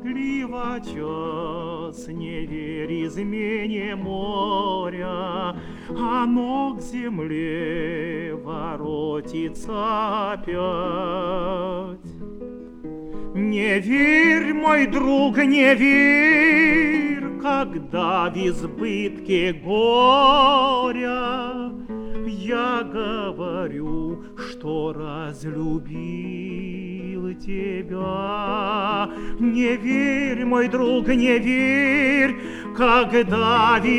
отец, не верь измене моря, оно к земле воротится опять. Не верь, мой друг, не верь, когда в избытке горя я говорю, что разлюбил тебя. Не верь, мой друг, не верь, когда в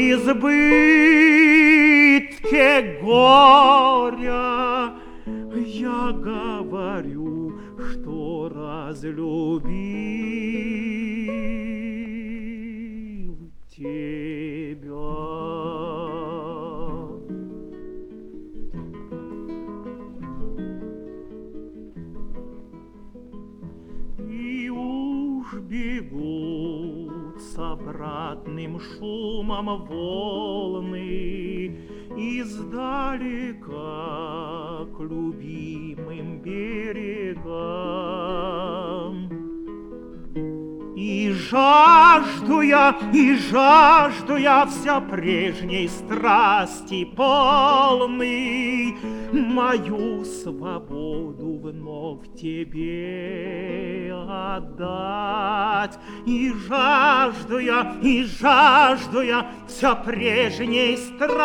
избытке горя я говорю, что разлюбил тебя. И уж бегут с обратным шумом волны издалека к любимым берегам. И жажду я вся прежней страсти полный, мою свободу вновь тебе отдать. И жажду я вся прежней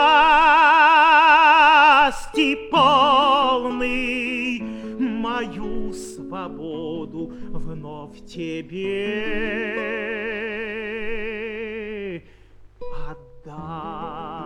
страсти полный, мою свободу вновь тебе отдать.